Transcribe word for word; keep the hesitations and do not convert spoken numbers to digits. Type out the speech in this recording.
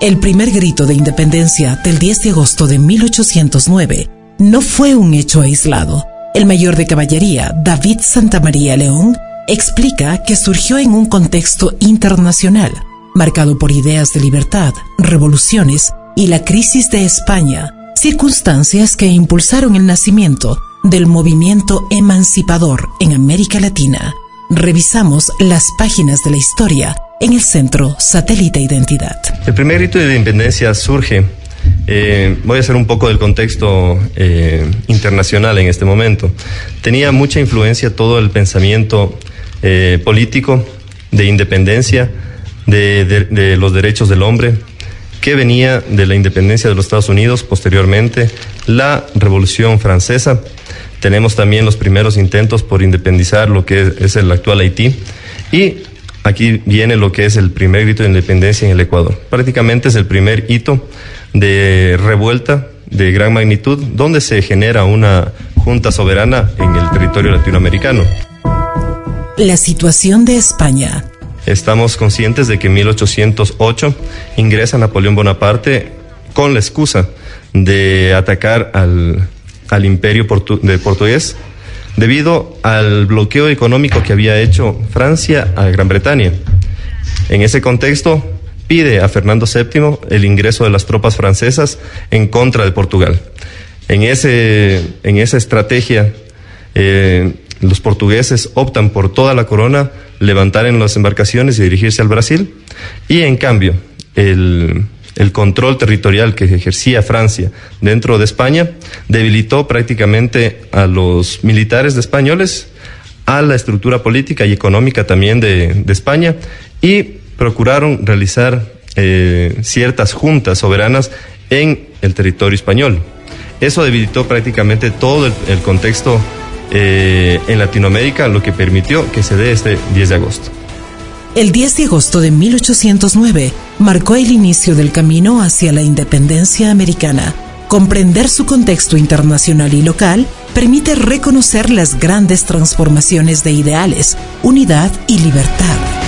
El primer grito de independencia del diez de agosto de mil ochocientos nueve no fue un hecho aislado. El mayor de caballería, David Santamaría León, explica que surgió en un contexto internacional, marcado por ideas de libertad, revoluciones y la crisis de España, circunstancias que impulsaron el nacimiento del movimiento emancipador en América Latina. Revisamos las páginas de la historia en el Centro Satélite Identidad. El primer grito de independencia surge, eh, voy a hacer un poco del contexto eh, internacional en este momento. Tenía mucha influencia todo el pensamiento eh, político de independencia, de, de, de los derechos del hombre, que venía de la independencia de los Estados Unidos, posteriormente la Revolución Francesa. Tenemos también los primeros intentos por independizar lo que es, es el actual Haití, y aquí viene lo que es el primer grito de independencia en el Ecuador. Prácticamente es el primer hito de revuelta de gran magnitud, donde se genera una junta soberana en el territorio latinoamericano. La situación de España. Estamos conscientes de que en mil ochocientos ocho ingresa Napoleón Bonaparte con la excusa de atacar al, al imperio portu, de portugués, debido al bloqueo económico que había hecho Francia a Gran Bretaña. En ese contexto, pide a Fernando séptimo el ingreso de las tropas francesas en contra de Portugal. En, ese, en esa estrategia, eh, los portugueses optan por toda la corona, levantar en las embarcaciones y dirigirse al Brasil, y en cambio, el... el control territorial que ejercía Francia dentro de España debilitó prácticamente a los militares de españoles, a la estructura política y económica también de, de España, y procuraron realizar eh, ciertas juntas soberanas en el territorio español. Eso debilitó prácticamente todo el, el contexto eh, en Latinoamérica, lo que permitió que se dé este diez de agosto. El diez de agosto de mil ochocientos nueve marcó el inicio del camino hacia la independencia americana. Comprender su contexto internacional y local permite reconocer las grandes transformaciones de ideales, unidad y libertad.